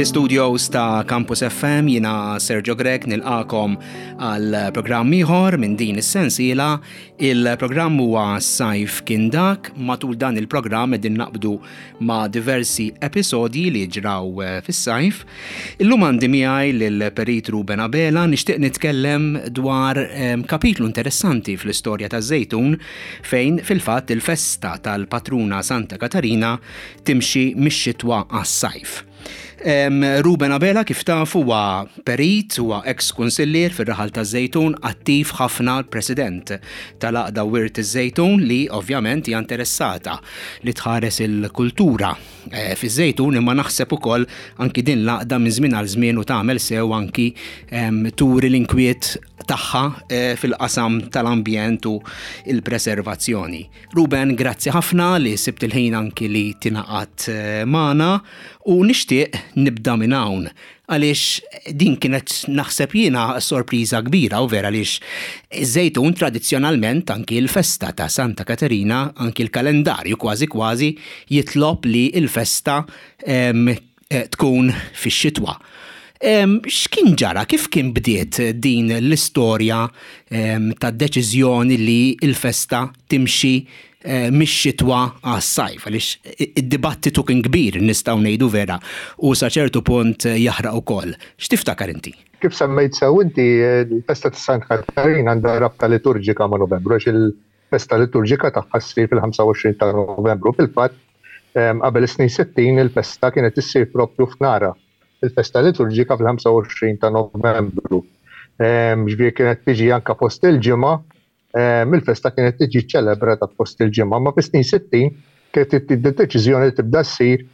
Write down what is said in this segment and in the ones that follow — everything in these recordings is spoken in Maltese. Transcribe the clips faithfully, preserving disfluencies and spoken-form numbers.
Mill-studios ta' Campus F M jiena Sergio Grek nilqakom għal programm ieħor minn din is-sensiela. Il-programm huwa Sajf kien dak. Matul dan il-programm qegħdin naqbdu ma' diversi episodji li ġraw fis-sajf. Illum għandi miegħi lill-Perit Ruben Abela nixtieq nitkellem dwar kapitlu interessanti fl-istorja taż-Żejtun fejn fil-fatt il-festa tal-Patruna Santa Katarina timxi mix-xitwa għas-sajf. Um, Ruben Abela kif taf huwa perit, huwa ex-kunsillier fir-Raħal taż-Żejtun, attiv ħafna l-President tal-Għaqda Wirt iż-Żejtun li ovvjament hija interessata li tħares il-kultura eh, fiż-Żejtun imma naħseb ukoll anki din l-għaqda minn żmien għal żmien u tagħmel sew anki um, turi l-inkwiet tagħha eh, fil-qasam tal-ambjent u il-preservazzjoni. Ruben, grazzi ħafna li sibt il-ħin anki li tingħaqad eh, magħna u nixtieq nibda minn hawn għaliex din kienet naħseb jiena sorpriża kbira u vera għaliex iż-Żejtun tradizzjonalment anki l-festa ta' Santa Katarina anki l-kalendarju kważi kważi jitlob li l-festa em, tkun fix-xitwa. X'kien ġara, kif kien bdiet din l-istorja tad-deċiżjoni li l-festa timxi mix-xitwa għas-sajf, għaliex id-dibattitu kien kbir nistgħu ngħidu vera u sa ċertu punt jaħraq ukoll. X'tiftakar inti? Kif semmejt sew inti l-festa ta' Santa Katarina għandha rabta liturġika ma' Novembru, għax il-festa liturġika tagħha ssir fil-ħamsa u għoxrin ta' Novembru. Fil-fatt qabel is-snin sittin il-festa kienet issir proprju f'Nara. Il-festa liturġika fil-ħamsa u għoxrin ta' Novembru. Ġifieri kienet tiġi anke post il-ġimgħa. Il-festa kienet tiġi ċelebrata post il-ġimgħa, ma fis-snin sittin kienet id-deċiżjoni li tibda ssir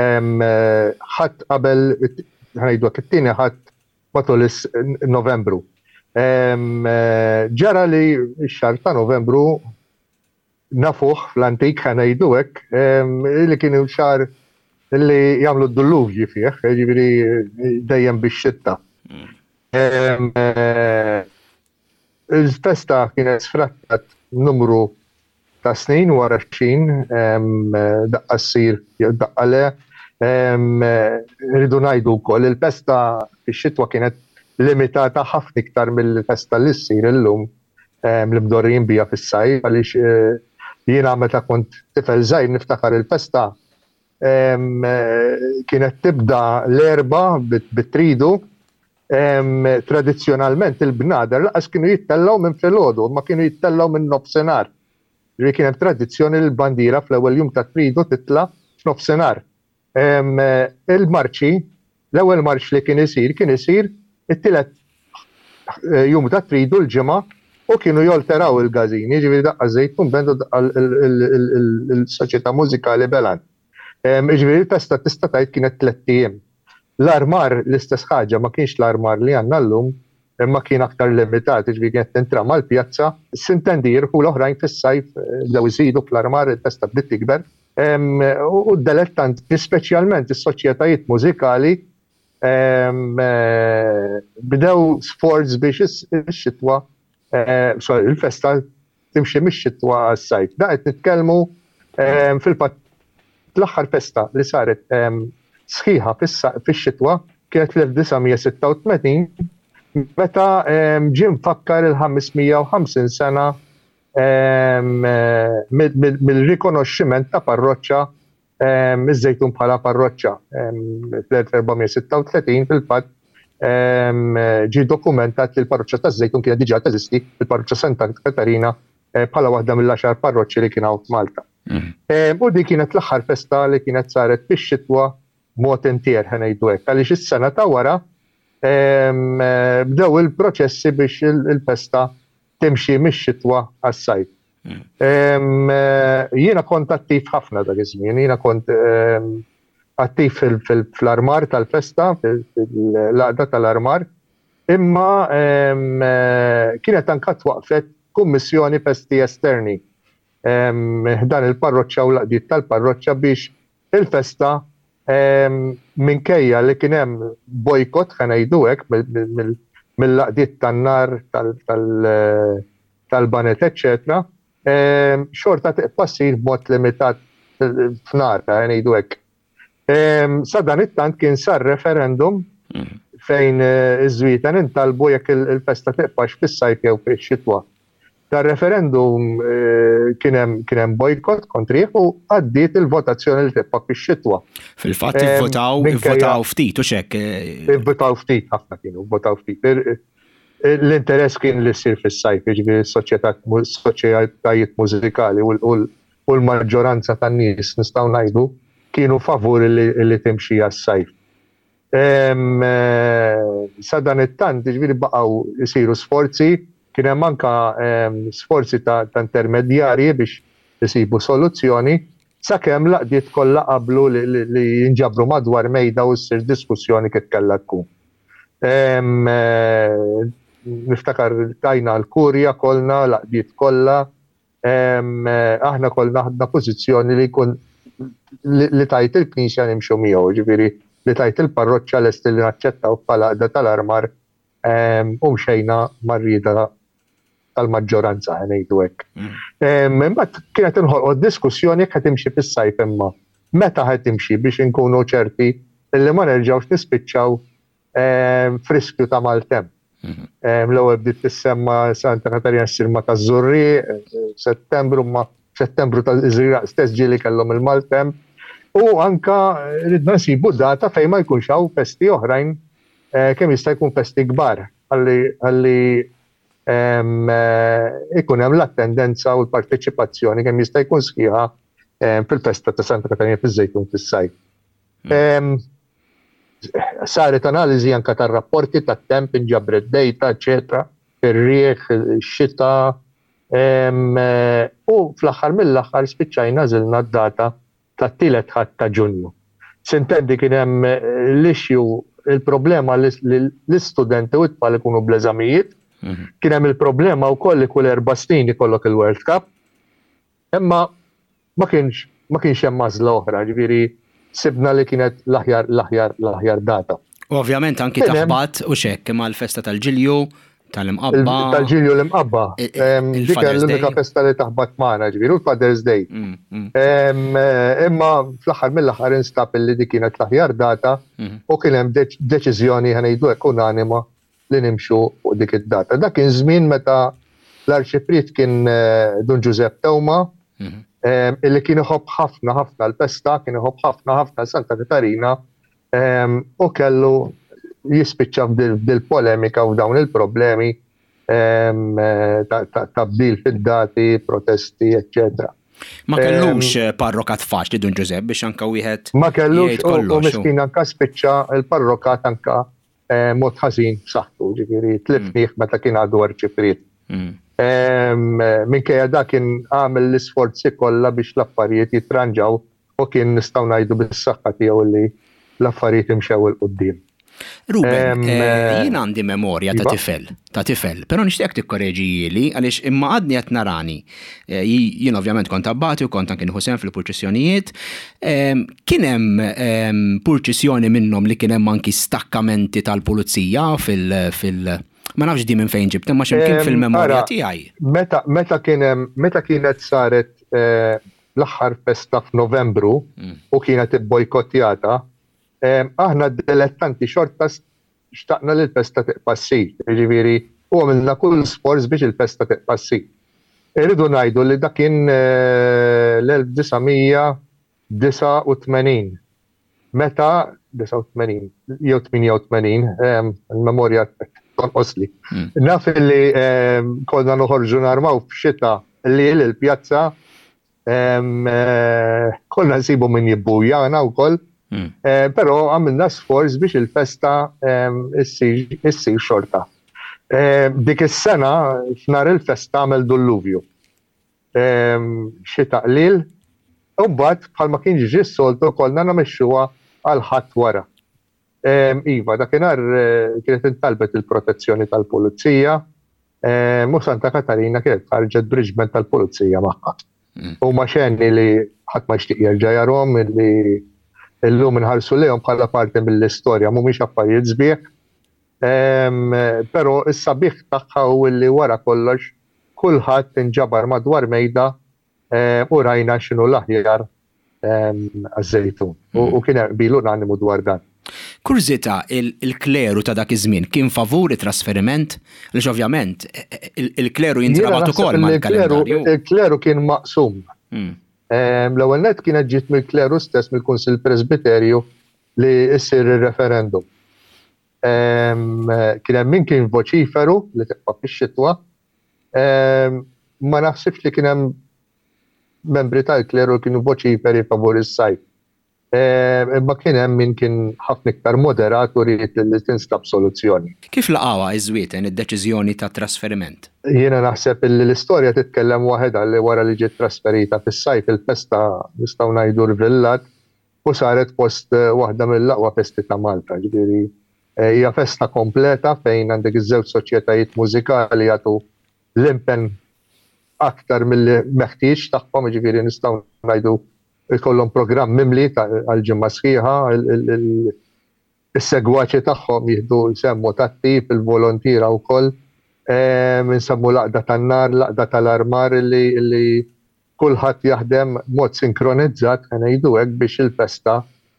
ħadd qabel ħanejdu it-tieni ħadd matul Novembru. Ġara li x-xahar ta' Novembru nafuh fl-antik ħanejdu hekk li kienu xahar li jagħmlu d-dulluvji fih, jiġifieri dejjem bix-xitta. Il-festa kienet sfrattat numru ta' snin wara xejn daqqa ssir daqqa le. Rridu ngħidu wkoll il-festa fix-xitwa kienet limitata ħafna iktar mill-festa li ssir illum li mdorrijin biha fis-sajf għaliex jiena meta kont tifel żgħir niftakar il-festa kienet tibda l-erba' bit-tridu. Tradizzjonalment il-bnader laqas kienu jittellaw minn filgħodu, ma kienu jittellaw minn nofsinhar. Ġifieri kien hemm tradizzjoni li l-bandiera fl-ewwel jum ta' tridu titla' f'nofsinhar. Il-marċi, l-ewwel marċ li kien isir kien isir it-tielet jum ta' tridu l-ġimgħa u kienu jolteraw il-gażini, ġifieri daqqa Żejtun bendu il-soċjetà mużikali Belan. Ġifieri il-festa tista' tgħid kienet tliet ijiem. L-armar l-istess ħaġa ma kienx l-armar li għandna llum, imma kien aktar limitat, ġifieri kienet tintra mal-pjazza, sintendir u l-oħrajn fis-sajf bdew iżidu fl-armar il-festa bdiet tikber. U d-dilettanti, speċjalment is-soċjetajiet mużikali, bdew sforz biex ix-xitwa, il-festa timxi mix-xitwa għas-sajf. Da qed nitkellmu fil-fatt l-aħħar festa li saret sħiħa fix-xitwa kienet fl-elf tisa' sitta u tmetin meta ġie mfakkar il-ħamesmija u ħamsin sena mill-rikonoxximent ta' parroċċa iż-Żejtun bħala parroċċa. fl-elf erba'mija sitta u tletin fil-fatt ġie dokumentat li l-parroċċa taż-Żejtun kienet diġà teżisti fil-parroċċa Santa Katarina bħala waħda mill-għaxar parroċċi li kienu f'Malta. U di kienet l-aħħar festa li kienet saret fix-xitwa mod intier ħanejdu hekk għaliex is-sena ta' wara bdew il-proċessi biex il-festa timxi mix-xitwa għas-sajf. Jiena kont attiv ħafna dak iż-żmien, jiena kont attiv fl-armar tal-festa, fil-laqda tal-armar, imma kienet anke twaqfet kummissjoni festi esterni dan il-parroċċa u laqdiet tal-parroċċa biex il-festa minkejja li kien hemm bojkott ħanejdu hekk mill-laqdiet tan-nar tal-banet eċċetera, xorta tibqa' ssir b'mod limitat f'Nara ħanejdu hekk. Sa dan it-tant kien sar referendum fejn iż-Żwieten intalbu jekk il-festa teqpax fis-sajf jew fix-xitwa. Tar-referendum kien hemm bojkott kontrih u għaddiet il-votazzjoni li tibqa' fix-xitwa. Fil-fatt ivvotaw ivvotaw ftit u x'hekk. Ivvotaw ftit ħafna kienu, ivvotaw ftit. L-interess kien li ssir fis-sajf, jiġifieri s-soċjetajiet mużikali u l-maġġoranza tan-nies nistgħu ngħidu kienu favur li timxi għas-sajf. Sa dan it-tant jiġifieri baqgħu jsiru sforzi, kien hemm anke sforzi ta' intermedjarji biex isibu soluzzjoni sakemm laqdiet kollha qablu li jinġabru madwar mejda u ssir diskussjoni kif kellha tkun. Niftakar tajna l-kurja kollna, laqdiet kollha, aħna kollna ħadna pożizzjoni li jkun li tajt il-Knisja nimxu miegħu, ġifieri li tajt il-parroċċja lesti li naċċettaw bħala qda tal-armar u mxejna mar-rieda tal-maġġoranza ngħidu hekk. Imbagħad kienet inħolqu diskussjoni jekk qed timxi fis-sajf imma meta qed timxi biex inkunu ċerti li ma nerġgħux nispiċċaw friskju ta' maltemp. L-ewwel bdiet tissemma Santa Katarina s-sirma taż-Żurri, Settembru ma Settembru tal-Iżraq stess ġieli kellhom il-maltemp u anke ridna nsibu data fejn ma jkunx hawn festi oħrajn kemm jista' jkun festi kbar ħalli ikun hemm l-attendenza u l-parteċipazzjoni kemm jista' jkun sħiħa fil-festa ta' Santa Katarina fiż-Żejtun fis-sajf. Saret analiżi anke tar-rapporti tat-temp inġabret dejta, eċetera, ir-riegħ, ix-xita, u fl-aħħar mill-aħħar spiċċajna żilna d-data tat-tielet ħadd ta' Ġunju. Sintendi kien hemm l-issue il-problema li l-istudenti u t-tfal ikunu bl-eżamijiet, kien hemm il-problema wkoll li kull erba' snin ikollok il-World Cup, imma ma kienx ma kienx hemm mażla oħra, ġifieri sibna li kienet l-aħjar l-aħjar l-aħjar data. Ovvjament anki taħbat u xekk mal-festa tal-Ġilju, tal-imqabba. Tal-Ġilju l-imqabba. Dik l-unika festa li taħbat magħna ġifieri l-Father's Day. Imma fl-aħħar mill-aħħar instab li dik kienet l-aħjar data u kien hemm deċiżjoni ħanejdu hekk unanima li nimxu fuq dik id-data. Dak kien żmien meta l-Arċipriet kien Dun Giuseppe Tewma, illi kien iħobb ħafna ħafna l-festa, kien iħobb ħafna ħafna Santa Katarina u kellu jispiċċa bil-polemika u dawn il-problemi ta' bdil fid-dati, protesti, eccetera. Ma kellux parrokat faċli Dun Giuseppe biex anka wieħed ma kellux u miskin anka spiċċa il-parrokat anka mod ħażin b'saħħtu, ġifieri tlifnieh meta kien għadu Arċipriet. Minkejja dak kien għamel l-isforzi kollha biex l-affarijiet jitranġaw u kien nistgħu ngħidu bis-saħħa tiegħu li l-affarijiet imxew il qudiem. Ruben, jien għandi memorja ta' tifel, ta' tifel, però nixtieq tikkoreġi jieli għaliex imma għadni qed narani. Jien ovvjament kont abbati u kont anke nieħu sehem fil-purċissjonijiet. Kien hemm purċissjoni minnhom li kien hemm anki stakkamenti tal-pulizija fil- ma nafx di minn fejn ġibt, imma x'imkien fil-memorja tiegħi. Meta meta kien meta kienet saret l-aħħar festa f'Novembru u kienet ibbojkottjata, aħna dilettanti xorta xtaqna li l-festa tibqa' ssir, jiġifieri u għamilna kull sforz biex il-festa tibqa' ssir. Irridu ngħidu li dak kien l-elf tisgħemija disa' u tmenin. Meta disa' u tmenin jew tminja u tmenin, il-memorja tonqosli. Naf li konna noħorġu narmaw f'xita li l-pjazza konna nsibu min jibbujjana wkoll, però għamilna sforz biex il-festa issir xorta. Dik is-sena f'nar il-festa għamel dulluvju. Xita qlil, u mbagħad bħalma kien ġie s-soltu kollna namexxuha għal ħadd wara. Iva, dakinhar kienet intalbet il-protezzjoni tal-pulizija, u Santa Katarina kienet ħarġet briġment tal-pulizija magħha. Huma xenni li ħadd ma jixtieq jerġa' jarhom li illum inħarsu lejhom bħala parti mill-istorja mhumiex affarijiet sbieħ, però is-sabiħ tagħha hu li wara kollox kulħadd inġabar madwar mejda u rajna x'inhu l-aħjar għaż-żejtun. U kien bilu nagħnimu dwar dan. Kurzita, il-kleru ta' dak iż-żmien kien favur it-trasferiment? Għaliex ovvjament il-kleru jintrabat ukoll mal-kalendarju. Il-kleru kien maqsum. L-ewwel nett kienet ġiet mill-kleru stess mill-Kunsill Presbiterju li issir ir-referendum. Kien hemm min kien voċiferu li tibqa' fix-xitwa. Ma naħsibx li kien hemm membri tal-kleru kienu voċiferi favur is-sajf. Imma kien hemm min kien ħafna iktar moderat u rrid li tinstab soluzzjoni. Kif laqgħuha iż-żwieten id-deċiżjoni ta' trasferiment? Jiena naħseb li l-istorja titkellem waħedha li wara li ġiet trasferita fis-sajf il-festa nistgħu ngħidu rvillat u saret post waħda mill-aqwa festi ta' Malta. Ġifieri hija festa kompleta fejn għandek iż-żewġ soċjetajiet mużikali jagħtu l-impenn aktar mill-meħtieġ tagħhom, ġifieri nistgħu ngħidu ikollhom programm mimli għal-ġimgħa sħiħa, is-segwaċi tagħhom jieħdu jsemmu tat-tip, il-volontira wkoll, insemmu laqda tan-nar, laqda tal-armar li kulħadd jaħdem mod sinkronizzat ngħidu hekk biex il-festa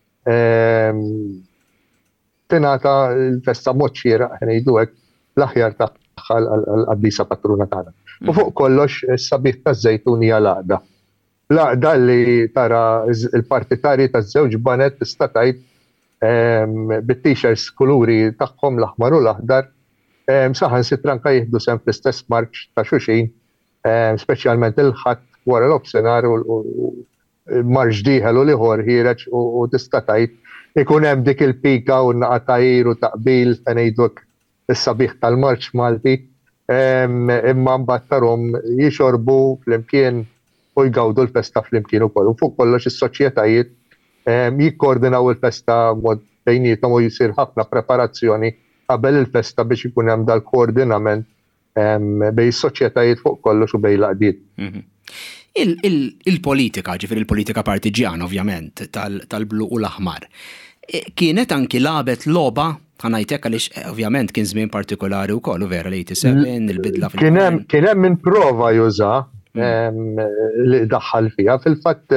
tingħata l-festa mod xieraq ngħidu hekk l-aħjar tagħha għall-qaddisa patruna tagħna. U fuq kollox is-sabiħ taż-żejtun hija laqda. Laqda li tara il-partitari taż-żewġ banet tista' tgħid bit-t-shirts kuluri tagħhom l-aħmar u l-aħdar saħansitra anke jieħdu sehem fl-istess marċ ta' xulxin, speċjalment il-ħadd wara l-obsenar u marġ dieħel u liħor ħireġ u tista' tgħid ikun hemm dik il-pika u n-naqatajr u taqbil ngħidlek is-sabiħ tal-marċ Malti, imma mbagħad tarhom jixorbu flimkien u jgawdu l-festa flimkien ukoll. U fuq kollox is-soċjetajiet jikkoordinaw il-festa mod bejniethom u jsir ħafna preparazzjoni qabel il-festa biex ikun hemm dal-koordinament bejn is-soċjetajiet fuq kollox u bejn l-qdiet. Il-politika, ġifier il-politika partiġjana ovvjament tal-blu u l-aħmar, kienet anki labet logħba ħanajtek għaliex ovvjament kien żmien partikolari wkoll u vera l-eighty-seven, il-bidla fil- Kien hemm min prova juża li daħħal fiha. Fil-fatt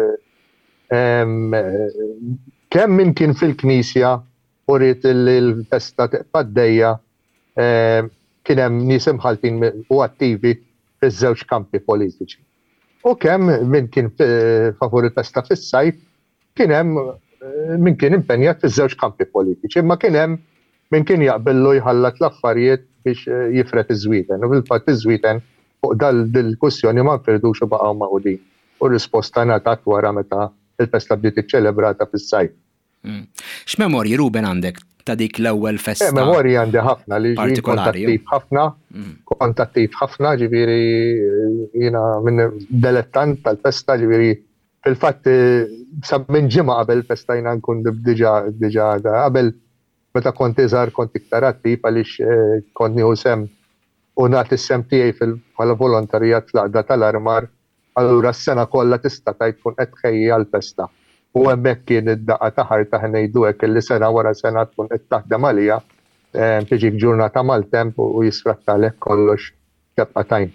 kemm min kien fil-Knisja u rrid il-festa tibqa' għaddejja kien hemm nies imħaltin u attivi fiż-żewġ kampi politiċi. U kemm min kien favur il-festa fis-sajf kien hemm min kien impenjat fiż-żewġ kampi politiċi, imma kien hemm min kien jaqbellu jħallat l-affarijiet biex jifret iż-żwieten. U fil-fatt iż-żwieten fuq dal-kussjoni ma nfirdux u baqgħu magħqudin. U r-risposta ngħatat wara meta il-festa bdiet iċċelebrata fis-sajf. X'memorji Ruben għandek ta' dik l-ewwel festa? Memorji għandi ħafna li kontattiv ħafna, kontattiv ħafna, ġifieri jiena minn dilettant tal-festa, ġifieri fil-fatt sa minn ġimgħa qabel festa jiena nkun diġà diġà qabel meta kont iżgħar kont iktar attiv għaliex kont nieħu sem u nagħti s-sem tiegħi bħala volontarijat fl-Għaqda tal-Armar, allura s-sena kollha tista' tgħid tkun qed tħejji għall-festa. U hemmhekk kien id-daqqa ta' ħarta ngħidu hekk illi sena wara sena tkun qed taħdem għalija tiġik ġurnata mal-temp u jisfrattalek kollox kebqatajn.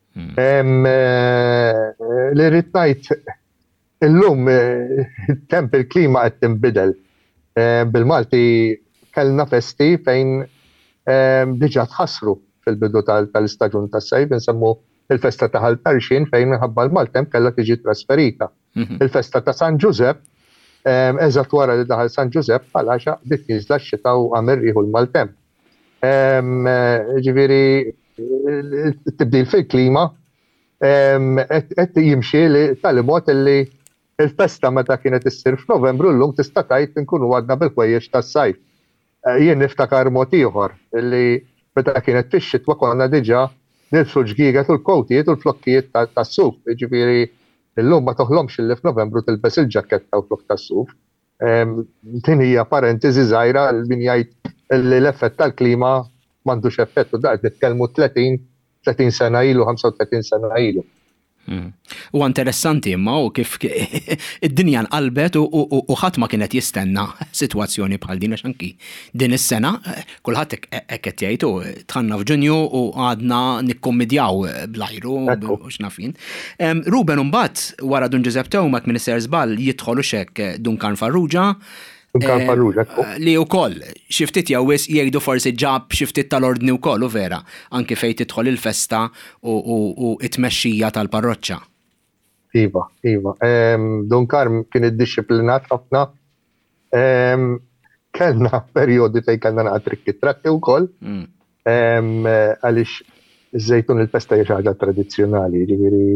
Li rrid ngħid illum temp il-klima qed tinbidel. Bil-Malti kellna festi fejn diġà tħassru fil-bidu tal-istaġun tas-sajf, insemmu il-festa ta' Ħaltarxin fejn minħabba l-maltemp kellha tiġi trasferita. Il-festa ta' San Giuseppe, eżatt wara li daħal San Giuseppe bħala bdiet niżla x-xita u għamel rieħu l-maltemp. Ġifieri tibdil fil-klima qed jimxi li tal-imod li il-festa meta kienet issir f'Novembru llum tista' tgħid inkunu għadna bil-kwejjex tas-sajf. Jien niftakar mod ieħor illi meta kienet fix-xitwa konna diġà nilbsu l-ġgiegħet u l-kowtijiet u l-flokkijiet tas-suf. Ġifieri illum ma toħlomx illi f'Novembru tilbes il-ġaketta u flokk tas-suf. Din hija parentesi żgħira min jgħid li l-effett tal-klima m'għandux effett u daqt nitkellmu tletin sena ilu, ħamsa u tletin sena ilu. U interessanti imma u kif id-dinja nqalbet u ħadd ma kienet jistenna sitwazzjoni bħal din għax anki din is-sena kulħadd hekk qed jgħid tħanna f'Ġunju u għadna nikkommedjaw bl-ajru u x'nafin. Ruben imbagħad wara Dun Giuseppe Tewmak Minister żball jidħol hekk Duncan Farrugia. Duncan Farrugia. Li wkoll xi ftit jawwis jgħidu forsi ġab xi ftit tal-ordni wkoll u vera anke fejn tidħol il-festa u t-tmexxija tal-parroċċa. Iva, iva. Duncan kien iddixxiplinat ħafna. Kellna perjodi fejn kellna naqgħod trikki trakki wkoll. Għaliex iż-żejtun il-festa hija xi ħaġa tradizzjonali, jiġifieri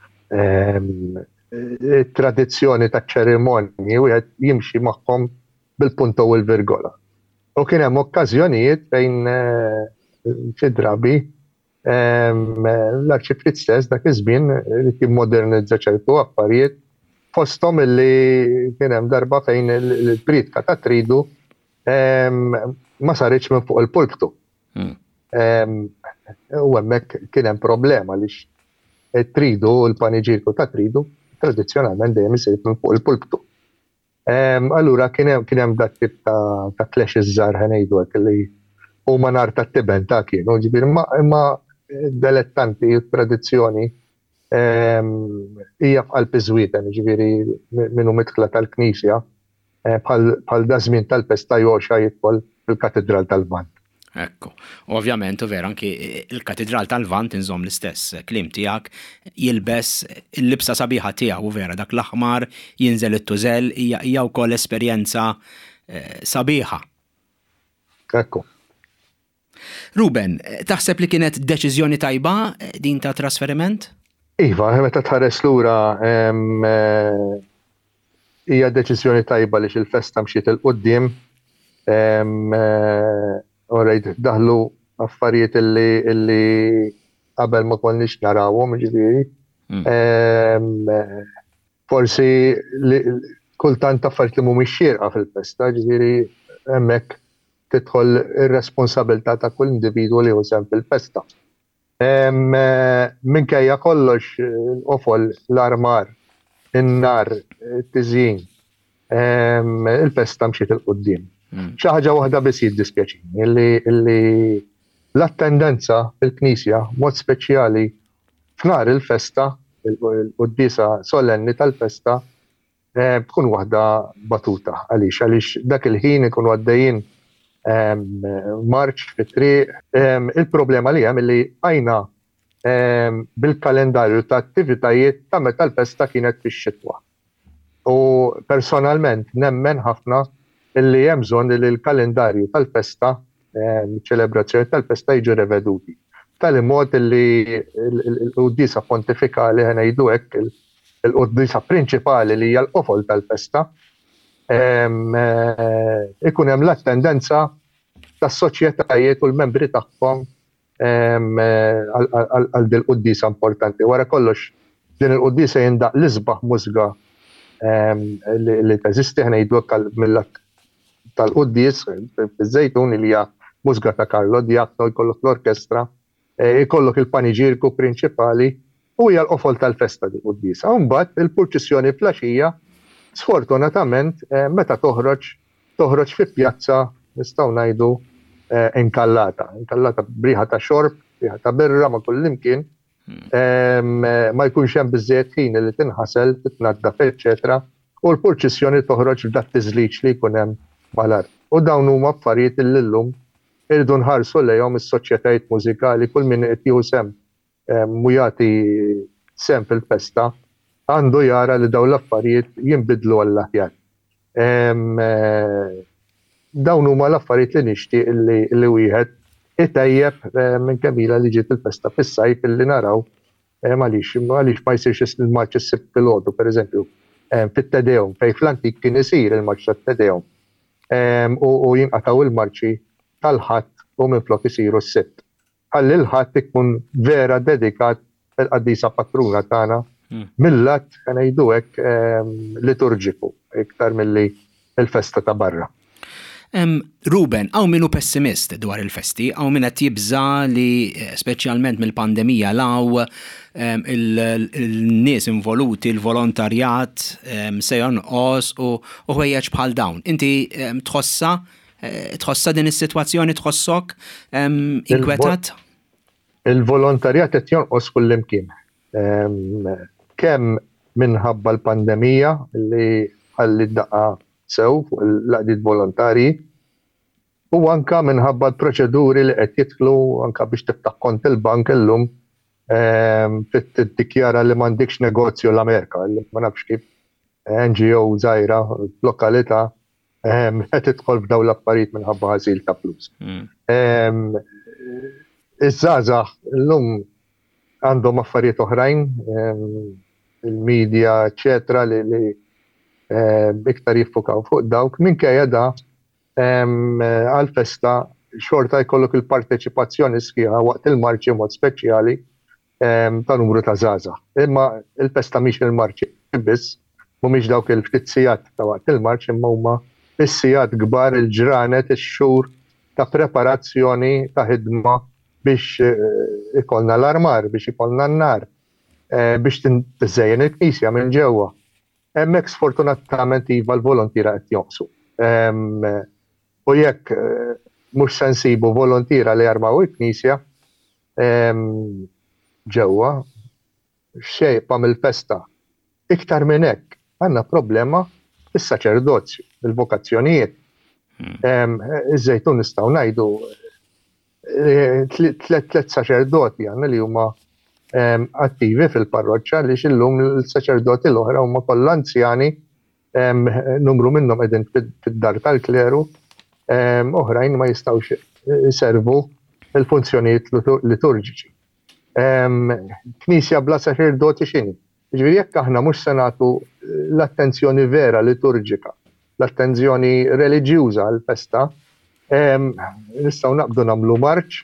tradizzjoni ta' ċerimonji wieħed jimxi magħhom bil-punto u l-virgola. U kien hemm okkażjonijiet fejn xi drabi l-Arċipriet stess dak iż-żmien irid jimmodernizza ċertu affarijiet fosthom illi kien hemm darba fejn il-priedka ta' tridu ma saritx minn fuq il-pulptu. U hemmhekk kien hemm problema għaliex it-tridu u l-paniġirku ta' tridu tradizzjonalment dejjem isir minn fuq il-pulptu. Allura kien hemm dak tip ta' clashes żgħar ħanejdu hekk li huma nar tat-tiben ta' kienu, ġifieri imma dilettanti u tradizzjoni hija f'qalb iż-żwieten, ġifieri minnu midħla tal-Knisja bħal da żmien tal-pesta Joxa jidħol fil-Katedral tal-Lvant. Ekku, ovvjament u vera anki il-Katedral tal-Lvant inżomm l-istess kliem tiegħek jilbes il-libsa sabiħa tiegħu u vera dak l-aħmar jinżel it-tużel hija wkoll esperjenza sabiħa. Ekku. Ruben, taħseb li kienet deċiżjoni tajba din ta' trasferiment? Iva, meta tħares lura hija deċiżjoni tajba li il-festa mxiet il-qudiem Orajt, daħlu affarijiet illi qabel ma konniex narawhom, ġifieri. Forsi kultant affarijiet li mhumiex xierqa fil-festa, ġifieri hemmhekk tidħol ir-responsabilità ta' kull individwu li hu sehem fil-festa. Minkejja kollox l-qofol, l-armar, in-nar, it-tiżjin, il-festa mxiet il-qudiem. Xi ħaġa waħda biss jiddispjaċini illi l-attendenza fil-Knisja mod speċjali f'nar il-festa, il-qudiesa solenni tal-festa tkun waħda batuta għaliex għaliex dak il-ħin ikunu għaddejjin marċ fit-triq. Il-problema li hemm illi għajna bil-kalendarju ta' attivitajiet ta' meta l-festa kienet fix-xitwa. U personalment nemmen ħafna illi hemm bżonn li l-kalendarju tal-festa, ċelebrazzjoni tal-festa jiġu reveduti. Tal-imod li l-qudiesa pontifikali ħanejdu hekk il-qudiesa prinċipali li hija l-qofol tal-festa, ikun hemm l-attendenza tas-soċjetajiet u l-membri tagħhom għal din il-qudiesa importanti. Wara kollox din il-qudiesa jindaq l-isbaħ mużga li teżisti ħanejdu hekk mill-att tal-qudies fiż-żejtun li hija mużga ta' Carlo Diatno, jkollok l-orkestra, jkollok il-paniġirku prinċipali u hija l-qofol tal-festa di qudiesa. Mbagħad il-purċissjoni flaxija sfortunatament meta toħroġ toħroġ fi pjazza nistgħu ngħidu inkallata, inkallata briħa ta' xorb, briħa ta' birra ma' kullimkien, ma jkunx hemm biżżejjed ħin li tinħasel, titnaddaf, eċetera, u l-purċissjoni toħroġ f'dak tiżliġ li jkun hemm malar. U dawn huma affarijiet li llum irridu nħarsu lejhom is-soċjetajiet mużikali, kull min qed jieħu sem mu jagħti sem fil-festa għandu jara li dawn l-affarijiet jinbidlu għall-aħjar. Dawn huma l-affarijiet li nixtieq li wieħed itejjeb minn kemm ilha li ġiet il-festa fis-sajf illi naraw għaliex għaliex ma jsirx il-marċ is-sibt filgħodu, pereżempju, fit-Tedeum, fejn fl-antik kien isir il-marċ tat-Tedeum. U jinqataw il-marċi tal-ħadd u minflok isiru s-sibt. Ħalli l-ħadd ikun vera dedikat fil-qaddisa patruna tagħna mill-lat ngħidu hekk liturġiku iktar milli il-festa ta' barra. Ruben, għaw minnu pessimist dwar il-festi, għaw minna tibza li specialment mill-pandemija law il-nies involuti, il-volontarjat se jonqos u ħwejjeġ bħal dawn. Inti tħossa, tħossa din is-sitwazzjoni tħossok inkwetat? Il-volontarjat qed jonqos kullimkien. Kemm minħabba l-pandemija li ħalli d-daqqa sew fuq il-laqdiet volontarji u anka minħabba l-proċeduri li qed jidħlu anka biex tiftaħ kont il-bank illum tiddikjara li m'għandekx negozju l-Amerika, li ma nafx kif N G O żgħira f'lokalità qed tidħol f'dawn l-affarijiet minħabba ħażil ta' flus. Iż-żgħażagħ illum għandhom affarijiet oħrajn, il-medja, eċetera, li iktar jiffukaw fuq dawk minkejja da għal-festa xorta jkollok il-parteċipazzjoni sħiħa waqt il-marċi mod speċjali ta' numru ta' żgħażagħ. Imma il-festa mhix il-marċi biss, mhumiex dawk il-ftit sigħat ta' waqt il-marċ imma huma is-sigħat kbar il-ġranet ix-xhur ta' preparazzjoni ta' ħidma biex ikollna l-armar, biex ikollna n-nar, biex tiżejjen il-knisja minn ġewwa. Hemmhekk sfortunatament iva l-volontira qed jonqsu. U jekk mhux se nsibu volontira li jarmaw il-knisja ġewwa xejpa mill-festa. Iktar minn hekk għandna problema fis-saċerdozju, il-vokazzjonijiet. Iż-żejtun nistgħu ngħidu tliet saċerdoti għandna li huma attivi fil-parroċċa li xillum l-saċerdoti l-oħra huma kollha anzjani, numru minnhom qegħdin fid-dar tal-kleru, oħrajn ma jistgħux iservu il-funzjonijiet liturġiċi. Knisja bla saċerdoti x'inhi? Jiġifieri jekk aħna mhux se nagħtu l-attenzjoni vera liturġika, l-attenzjoni reliġjuża għall-festa, nistgħu naqbdu nagħmlu marċ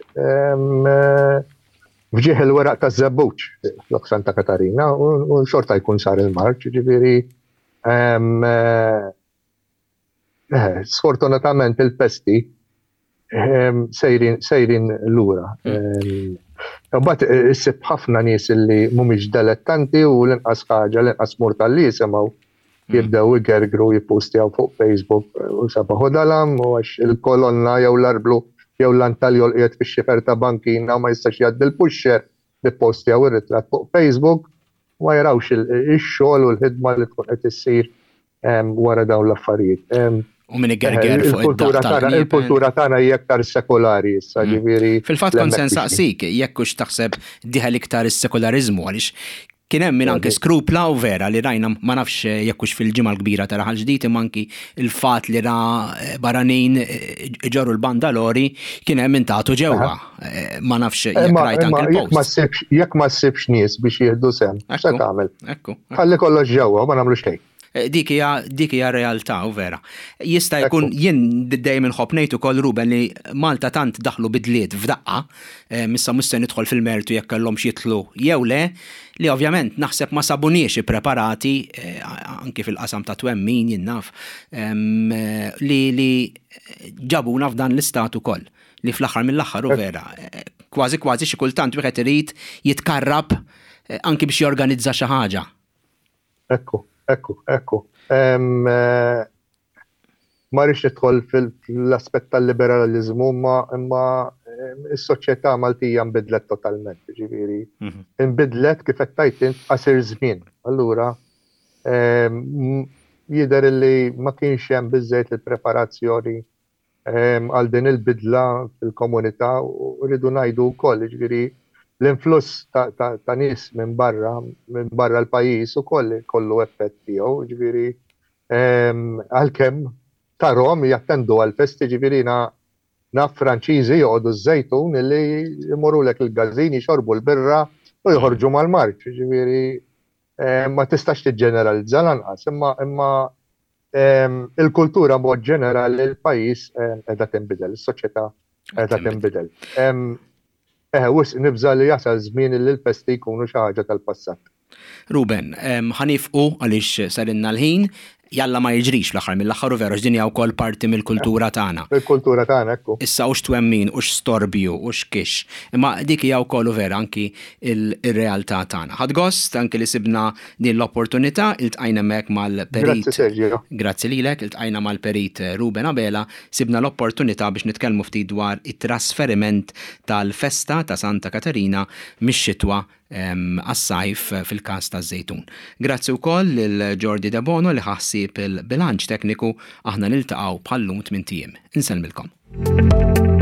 fġieħ il-weraq ta' Żebbuġ flok Santa Katarina u xorta jkun sar il-marċ, ġifieri sfortunatament il-festi sejrin lura. Mbagħad issib ħafna nies li mhumiex dilettanti u l-inqas ħaġa l-inqas murta li jisimgħu jibdew igergru jippostjaw fuq Facebook u sabaħu dalam u għax il-kolonna jew l-arblu jew l-antalju l qiegħed fix-xifer ta' bankina ma jistax jgħaddi l-puxxer li postjaw ir-ritratt fuq Facebook ma jarawx ix-xogħol u l-ħidma li tkun qed issir wara dawn l-affarijiet. U min igerger fuq id-daqq tal-qlieb. Il-kultura tagħna hija aktar sekolari issa, ġifieri. Fil-fatt kont se nsaqsik jekk hux taħseb diħel iktar is-sekolarizmu għaliex kien hemm min anke skrupla u vera li rajna ma nafx jekk hux fil-ġimgħa l-kbira tara ħaġ ġdid imma anki il-fatt li ra barranin ġorru l-bandalori kien hemm intagħtu ġewwa. Ma nafx jekk rajt anke il-post. Jekk ma ssibx nies biex jieħdu sehem, x'se tagħmel? Ekku. Ħalli kollox ġewwa ma nagħmlu xejn. Dik hija dik hija realtà u vera. Jista' jkun jien dejjem inħobb ngħid ukoll Ruben li Malta tant daħlu bidliet f'daqqa, issa mhux se nidħol fil-mertu jekk kellhomx jitlu jew le, li ovvjament naħseb ma sabuniex ippreparati anke fil-qasam ta' twemmin jien naf li li ġabuna f'dan l-istat ukoll li fl-aħħar mill-aħħar u vera kważi kważi xi kultant wieħed irid jitkarrab anke biex jorganizza xi ħaġa. Ekku. Ekku, ekku. Ma rridx nidħol fil-aspett tal-liberalizmu imma s-soċjetà Maltija nbidlet totalment, ġifieri. Inbidlet kif qed tgħid int qasir żmien. Allura jidher li ma kienx hemm biżżejjed il-preparazzjoni għal din il-bidla fil-komunità u rridu ngħidu wkoll, ġifieri l-influss ta' nies minn barra, minn barra l-pajjiż ukoll kollu effett tiegħu, ġifieri għalkemm tarhom jattendu għall-festi ġifieri naf Franċiżi joqogħdu ż-żejtun illi jmorrulek il-gażin jixorbu l-birra u joħorġu mal-marċ, ġifieri ma tistax tiġġeneralizza lanqas, imma imma il-kultura mod ġenerali l-pajjiż qiegħda tinbidel, is-soċjetà qiegħda tinbidel. Eh, wis nibża li jasal żmien li l-festi jkunu xi ħaġa tal-passat. Ruben, ħanifqu għaliex sarinna l-ħin, jalla ma jiġrix fl-aħħar mill-aħħar u veru x'dinja wkoll parti mill-kultura tagħna. Il-kultura tagħna ekku. Issa hux twemmin, hux storbju, hux kix. Imma dik hija wkoll vera anki il-realtà tagħna. Ħadd gost anki li sibna din l-opportunità iltqajna hemmhekk mal-perit. Grazzi Sergio. Grazzi lilek, iltqajna mal-perit Ruben Abela, sibna l-opportunità biex nitkellmu ftit dwar it-trasferiment tal-festa ta' Santa Katarina mix-xitwa għas-sajf fil-każ taż-żejtun. Grazzi wkoll lil Jordi De Bono li ħassib il-bilanċ tekniku, aħna niltaqgħu bħall-lum tmien tiem. Insellmilkom.